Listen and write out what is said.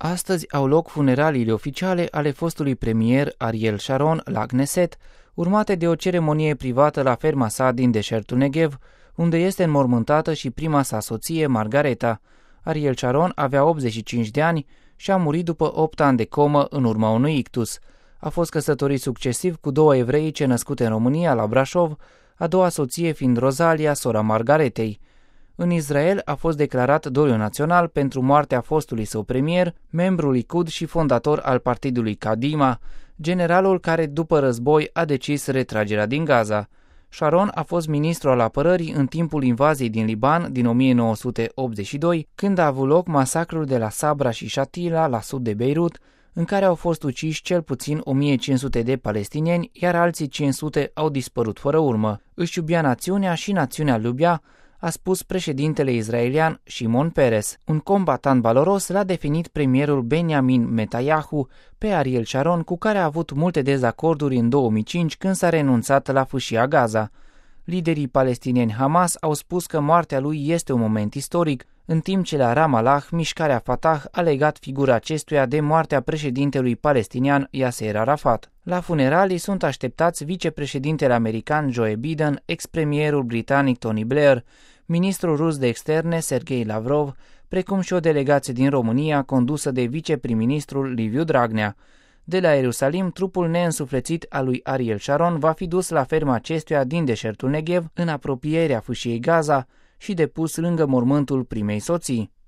Astăzi au loc funeraliile oficiale ale fostului premier Ariel Sharon la Knesset, urmate de o ceremonie privată la ferma sa din deșertul Negev, unde este înmormântată și prima sa soție, Margareta. Ariel Sharon avea 85 de ani și a murit după 8 ani de comă în urma unui ictus. A fost căsătorit succesiv cu 2 evreice născute în România, la Brașov, a doua soție fiind Rosalia, sora Margaretei. În Israel a fost declarat doliu național pentru moartea fostului său premier, membru Likud și fondator al partidului Kadima, generalul care după război a decis retragerea din Gaza. Sharon a fost ministru al apărării în timpul invaziei din Liban din 1982, când a avut loc masacrul de la Sabra și Shatila, la sud de Beirut, în care au fost uciși cel puțin 1500 de palestinieni, iar alții 500 au dispărut fără urmă. Își iubea națiunea și națiunea îl iubea, a spus președintele israelian Shimon Peres. Un combatant valoros l-a definit premierul Benjamin Netanyahu pe Ariel Sharon, cu care a avut multe dezacorduri în 2005 când s-a renunțat la fâșia Gaza. Liderii palestinieni Hamas au spus că moartea lui este un moment istoric, în timp ce la Ramallah, mișcarea Fatah a legat figura acestuia de moartea președintelui palestinian Yasser Arafat. La funeralii sunt așteptați vicepreședintele american Joe Biden, ex-premierul britanic Tony Blair, ministrul rus de externe Sergei Lavrov, precum și o delegație din România condusă de viceprim-ministrul Liviu Dragnea. De la Ierusalim, trupul neînsuflețit al lui Ariel Sharon va fi dus la ferma acestuia din deșertul Negev, în apropierea fâșiei Gaza, și depus lângă mormântul primei soții.